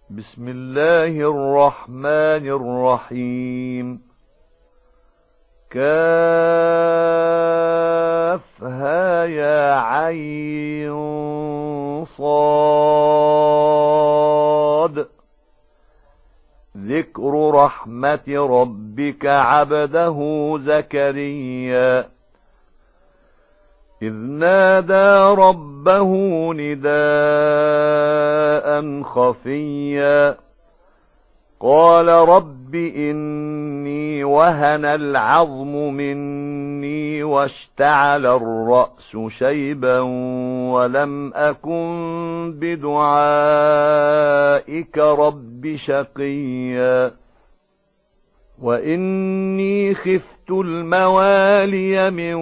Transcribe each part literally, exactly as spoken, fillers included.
بسم الله الرحمن الرحيم. كافها يا عين صاد. ذكر رحمة ربك عبده زكريا إذ نادى ربه نداء خفيا قال رب إني وهن العظم مني واشتعل الرأس شيبا ولم أكن بدعائك رب شقيا وإني خفت الموالي من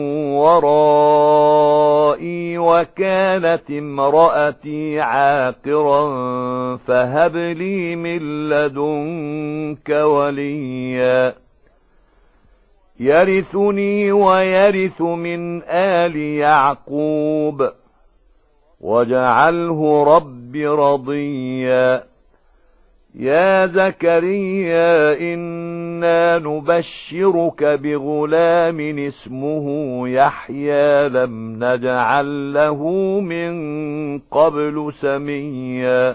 ورائي وكانت امرأتي عاقرا فهب لي من لدنك وليا يرثني ويرث من آل يعقوب واجعله رب رضيا. يا زكريا إنا نبشرك بغلام اسمه يحيى لم نجعل له من قبل سميا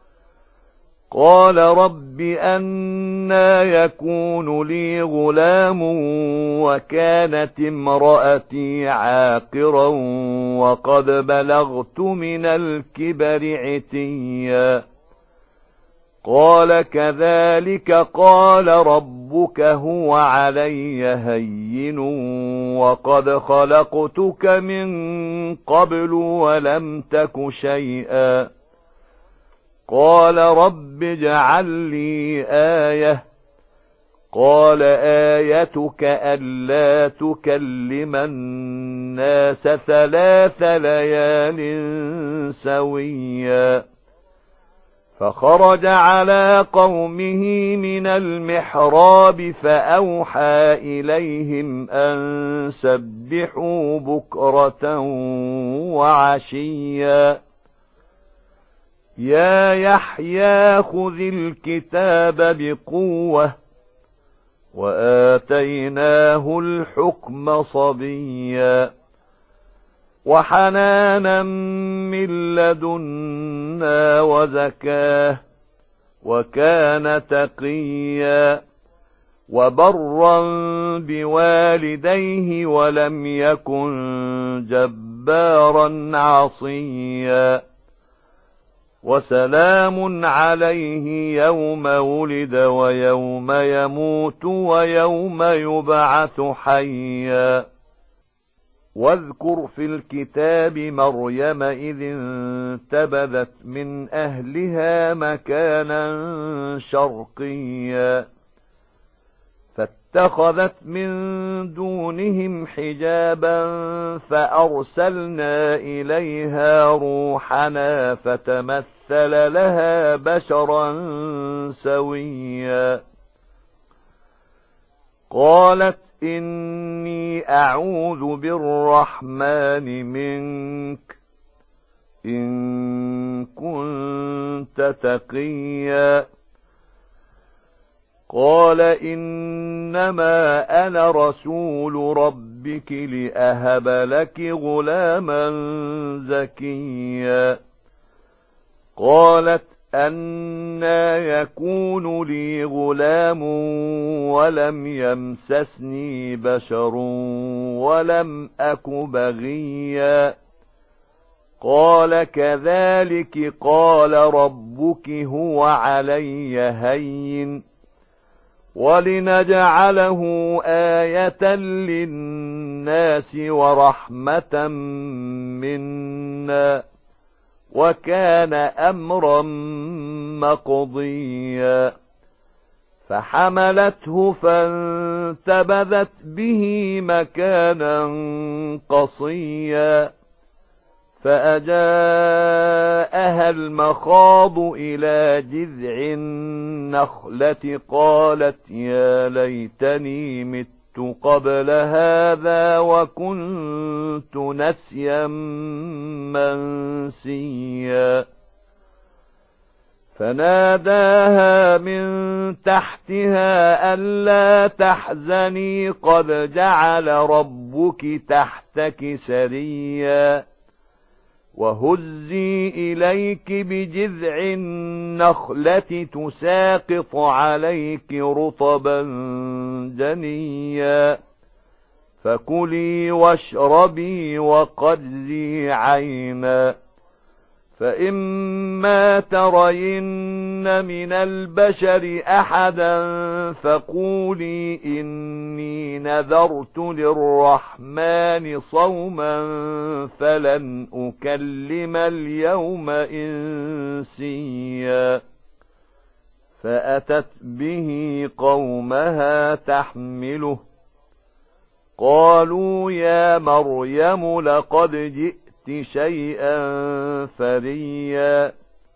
قال رب أنى يكون لي غلام وكانت امرأتي عاقرا وقد بلغت من الكبر عتيا قال كذلك قال ربك هو علي هين وقد خلقتك من قبل ولم تك شيئا قال رب اجعل لي آية قال آيتك ألا تكلم الناس ثلاث ليال سويا فخرج على قومه من المحراب فأوحى إليهم أن سبحوا بكرة وعشيا يا يحيى خذ الكتاب بقوة وآتيناه الحكم صبيا وحنانا من لدنا وزكاه وكان تقيا وبرا بوالديه ولم يكن جبارا عصيا وسلام عليه يوم ولد ويوم يموت ويوم يبعث حيا واذكر في الكتاب مريم إذ انتبذت من أهلها مكانا شرقيا فاتخذت من دونهم حجابا فأرسلنا إليها روحنا فتمثل لها بشرا سويا قالت إني أعوذ بالرحمن منك إن كنت تقيا قال إنما أنا رسول ربك لأهب لك غلاما زكيا قالت أنى يكون لي غلام ولم يمسسني بشر ولم أك بغيا قال كذلك قال ربك هو علي هين ولنجعله آية للناس ورحمة منا وكان أمرا مقضيا فحملته فانتبذت به مكانا قصيا فأجاءها المخاض إلى جذع النخلة قالت يا ليتني مت قبل هذا وكنت نسيا منسيا فناداها من تحتها ألا تحزني قد جعل ربك تحتك سريا وهزي إليك بجذع النخلة تساقط عليك رطبا جنيا فكلي واشربي وقري عينا فإما ترين من البشر أحدا فقولي إني نذرت للرحمن صوما فلن أكلم اليوم إنسيا فأتت به قومها تحمله قالوا يا مريم لقد جئت شيئا فريا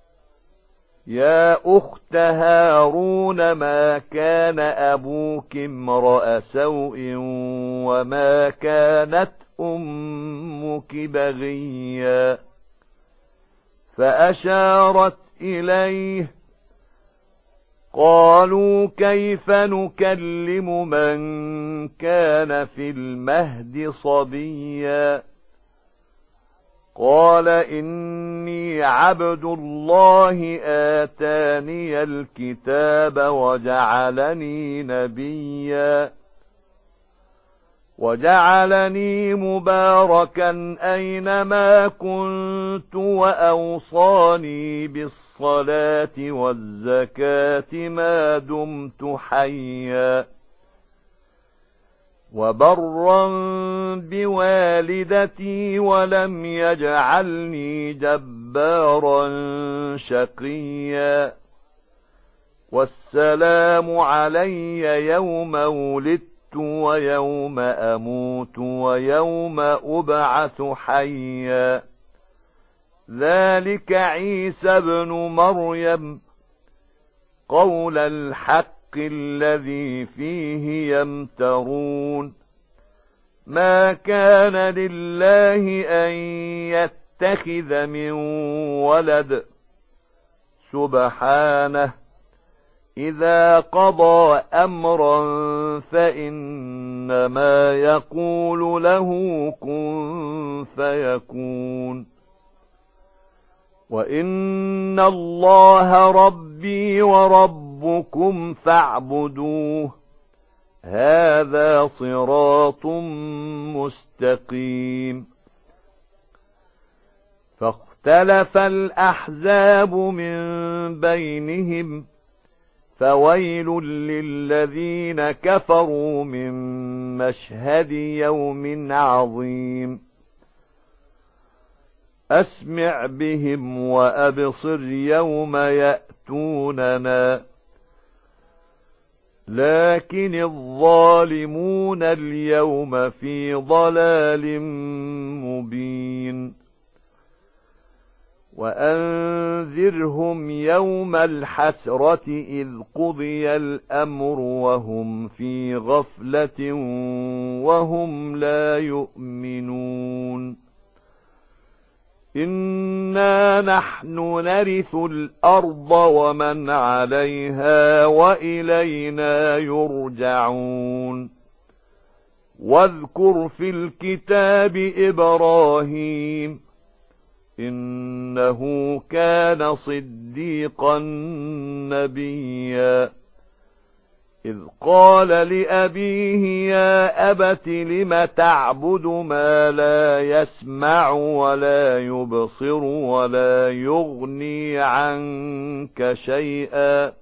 يا أخت هارون ما كان أبوك امرأ سوء وما كانت أمك بغيا فأشارت إليه قالوا كيف نكلم من كان في المهد صبيا قال إني عبد الله آتاني الكتاب وجعلني نبيا وجعلني مباركا أينما كنت وأوصاني بالصلاة والزكاة ما دمت حيا وبرا بوالدتي ولم يجعلني جبارا شقيا والسلام علي يوم ولدت ويوم أموت ويوم أبعث حيا ذلك عيسى ابن مريم قول الحق الذي فيه يمترون ما كان لله أن يتخذ من ولد سبحانه إذا قضى أمرا فإنما يقول له كن فيكون وإن الله ربي وربكم فاعبدوه هذا صراط مستقيم فاختلف الأحزاب من بينهم فويل للذين كفروا من مشهد يوم عظيم أسمع بهم وأبصر يوم يأتوننا لكن الظالمون اليوم في ضلال مبين وأنذرهم يوم الحسرة إذ قضي الأمر وهم في غفلة وهم لا يؤمنون إنا نحن نرث الأرض ومن عليها وإلينا يرجعون واذكر في الكتاب إبراهيم إنه كان صديقا نبيا إذ قال لأبيه يا أبت لم تعبد ما لا يسمع ولا يبصر ولا يغني عنك شيئا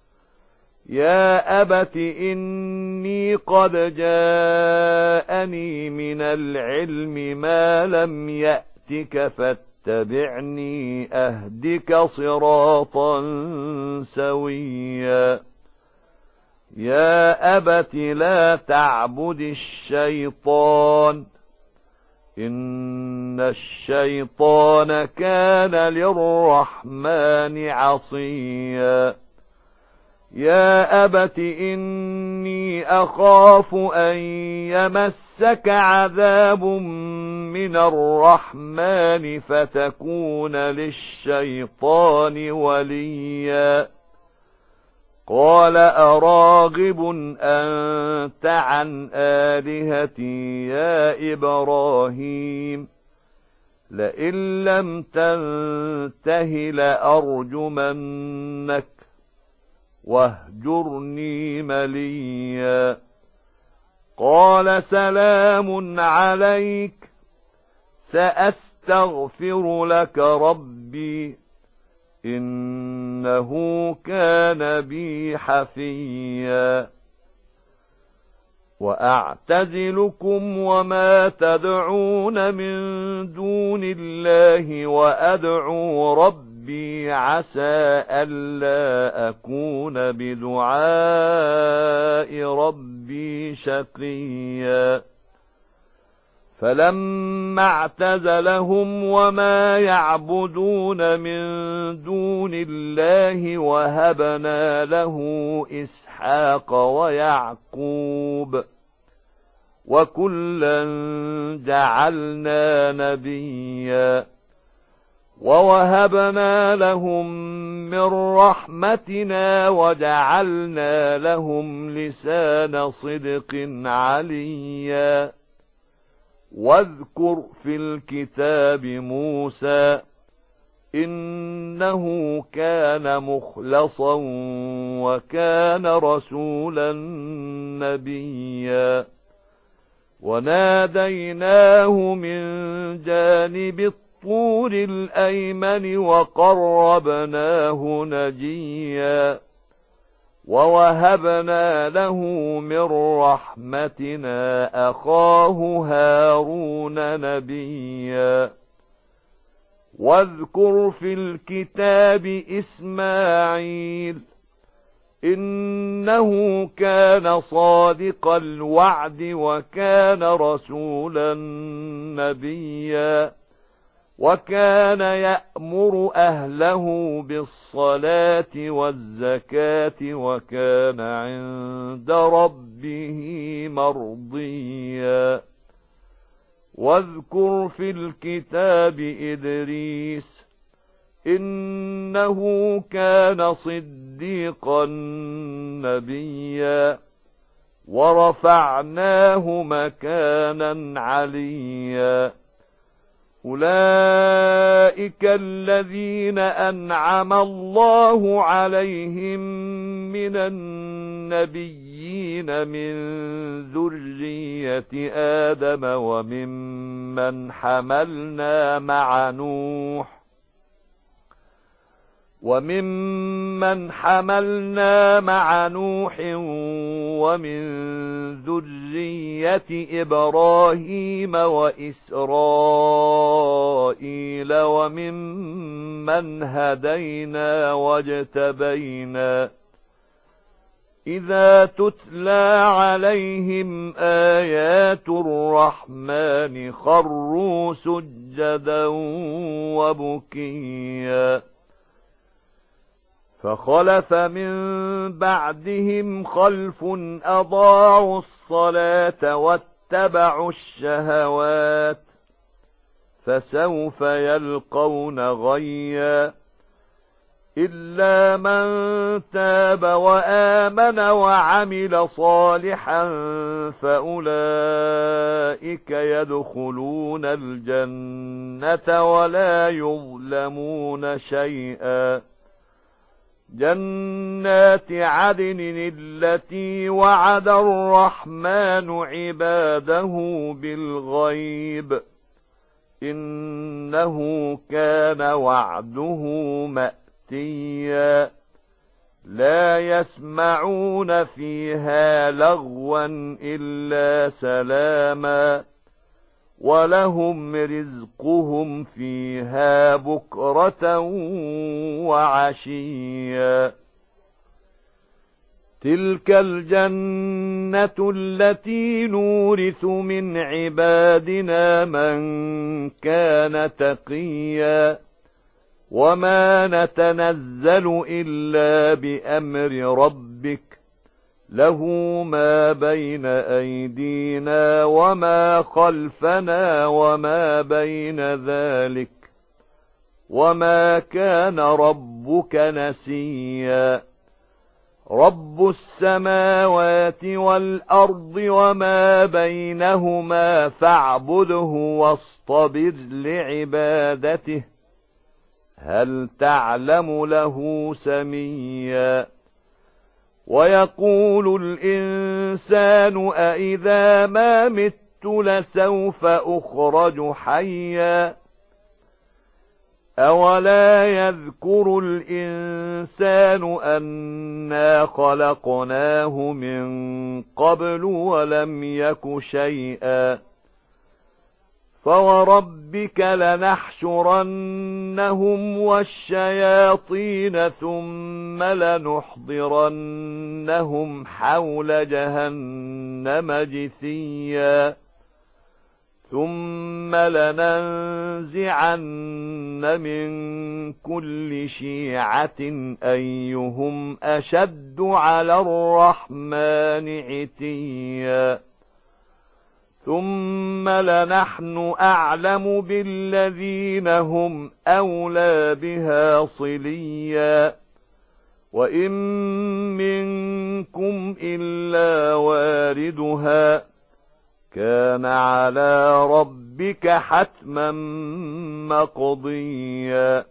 يا أبت إني قد جاءني من العلم ما لم يأتك فاتبعني أهدك صراطا سويا يا أبت لا تعبد الشيطان إن الشيطان كان للرحمن عصيا يا أبت إني أخاف أن يمسك عذاب من الرحمن فتكون للشيطان وليا قال أراغب أنت عن آلهتي يا إبراهيم لئن لم تنته لأرجمنك واهجرني مليا قال سلام عليك سأستغفر لك ربي إنه كان بي حفيا وأعتزلكم وما تدعون من دون الله وأدعو ربي عسى ألا أكون بدعاء ربي شقيا فلما اعتزلهم وما يعبدون من دون الله وهبنا له إسحاق ويعقوب وكلا جعلنا نبيا ووهبنا لهم من رحمتنا وجعلنا لهم لسان صدق عليا واذكر في الكتاب موسى إنه كان مخلصا وكان رسولا نبيا وناديناه من جانب الطور الأيمن وقربناه نجيا ووهبنا له من رحمتنا أخاه هارون نبيا واذكر في الكتاب إسماعيل إنه كان صادق الوعد وكان رسولا نبيا وكان يأمر أهله بالصلاة والزكاة وكان عند ربه مرضيا واذكر في الكتاب إدريس إنه كان صديقا نبيا ورفعناه مكانا عليا أولئك الذين أنعم الله عليهم من النبيين من ذرية آدم وممن حملنا مع نوح وممن حملنا مع نوح ومن ذرية إبراهيم وإسرائيل وممن هدينا واجتبينا إذا تتلى عليهم آيات الرحمن خروا سجدا وبكيا فخلف من بعدهم خلف أضاعوا الصلاة واتبعوا الشهوات فسوف يلقون غيا إلا من تاب وآمن وعمل صالحا فأولئك يدخلون الجنة ولا يظلمون شيئا جنات عدن التي وعد الرحمن عباده بالغيب إنه كان وعده مأتيا لا يسمعون فيها لغوا إلا سلاما ولهم رزقهم فيها بكرة وعشيا تلك الجنة التي نورث من عبادنا من كان تقيا وما نتنزل إلا بأمر ربك له ما بين أيدينا وما خلفنا وما بين ذلك وما كان ربك نسيا رب السماوات والأرض وما بينهما فاعبده واصطبر لعبادته هل تعلم له سميا ويقول الإنسان أإذا ما مت لسوف أخرج حيا أولا يذكر الإنسان أنا خلقناه من قبل ولم يك شيئا فوربك لنحشرنهم والشياطين ثم لنحضرنهم حول جهنم جثيا ثم لننزعن من كل شيعة أيهم أشد على الرحمن عتيا ثم لنحن أعلم بالذين هم أولى بها صليا وإن منكم إلا واردها كان على ربك حتما مقضيا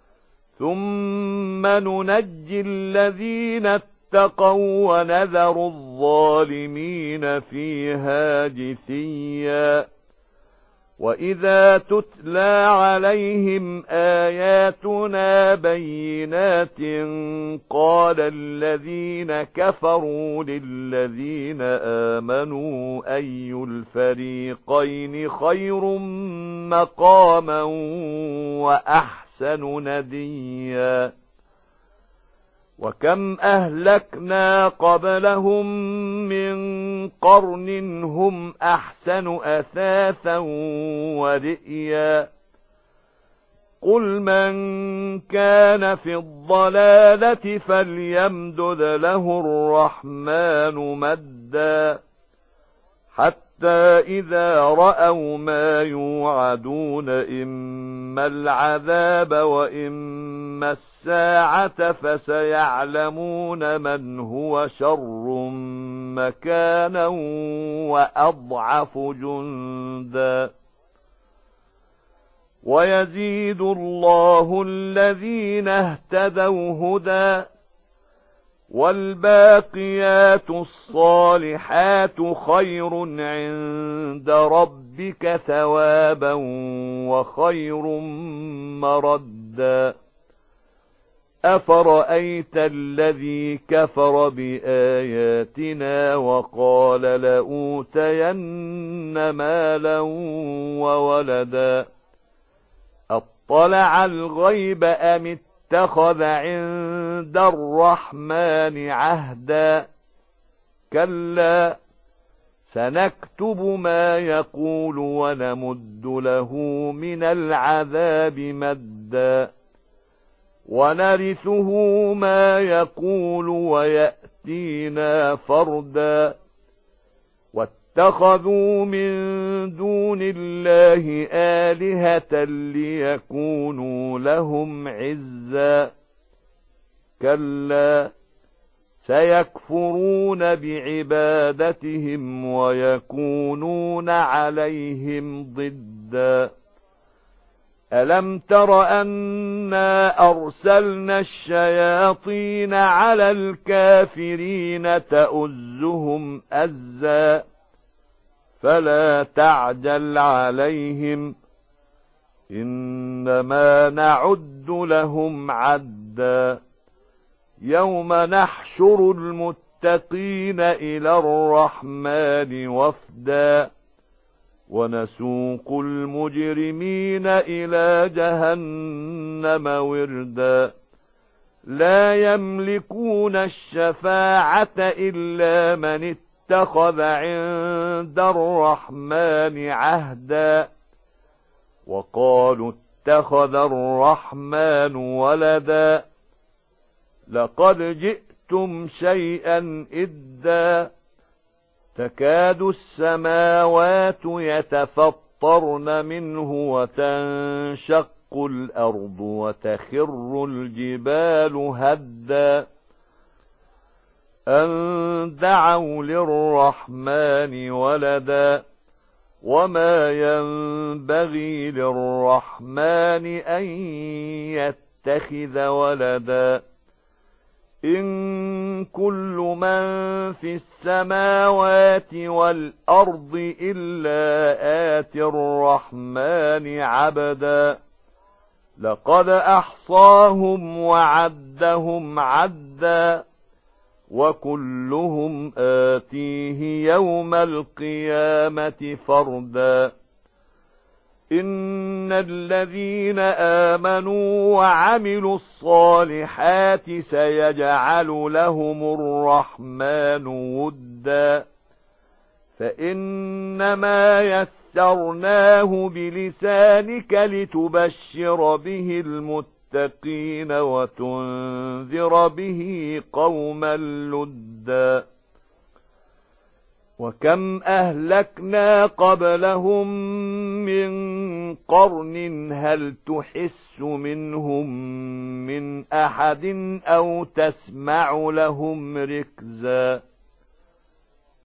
ثم ننجي الذين اتقوا ونذر الظالمين فيها جثيا وإذا تتلى عليهم آياتنا بينات قال الذين كفروا للذين آمنوا أي الفريقين خير مقاما وأحسن نديا وكم أهلكنا قبلهم من قرن هم أحسن أثاثا ورئيا قل من كان في الضلالة فليمدد له الرحمن مدا حتى إذا رأوا ما يوعدون إما العذاب وإما الساعة فسيعلمون من هو شر مكانا وأضعف جندا ويزيد الله الذين اهتدوا هدى والباقيات الصالحات خير عند ربك ثوابا وخير مردا أفرأيت الذي كفر بآياتنا وقال لأوتين مالا وولدا أطلع الغيب أم اتخذ عند الرحمن عهدا كلا سنكتب ما يقول ونمد له من العذاب مدا ونرثه ما يقول ويأتينا فردا واتخذوا من دون الله آلهة ليكونوا لهم عزا كلا سيكفرون بعبادتهم ويكونون عليهم ضدا ألم تر أنا أرسلنا الشياطين على الكافرين تؤزهم أزا فلا تعجل عليهم إنما نعد لهم عدا يوم نحشر المتقين إلى الرحمن وفدا ونسوق المجرمين إلى جهنم وردا لا يملكون الشفاعة إلا من اتخذ عند الرحمن عهدا وقالوا اتخذ الرحمن ولدا لقد جئتم لَّعَجِبْتُمْ شَيْئًا إِدًّا تَكَادُ السَّمَاوَاتُ يَتَفَطَّرْنَ مِنْهُ وَتَنشَقُّ الْأَرْضُ وَتَخِرُّ الْجِبَالُ هَدًّا أَن دَعَوْا لِلرَّحْمَنِ وَلَدًا وَمَا يَنبَغِي لِلرَّحْمَنِ أَن يَتَّخِذَ وَلَدًا إِن كُلُّ مَن فِي السَّمَاوَاتِ وَالْأَرْضِ إِلَّا آتِي الرَّحْمَنِ عَبْدًا لَقَدْ أَحْصَاهُمْ وَعَدَّهُمْ عَدًّا وَكُلُّهُمْ آتِيهِ يَوْمَ الْقِيَامَةِ فَرْدًا إِنَّ الَّذِينَ آمَنُوا وَعَمِلُوا الصَّالِحَاتِ سَيَجْعَلُ لَهُمُ الرَّحْمَنُ وُدًّا فَإِنَّمَا يَسَّرْنَاهُ بِلِسَانِكَ لِتُبَشِّرَ بِهِ الْمُتَّقِينَ وَتُنذِرَ بِهِ قَوْمًا لُدًّا وَكَمْ أَهْلَكْنَا قَبْلَهُمْ مِنْ قَرْنٍ هَلْ تُحِسُّ مِنْهُمْ مِنْ أَحَدٍ أَوْ تَسْمَعُ لَهُمْ رِكْزًا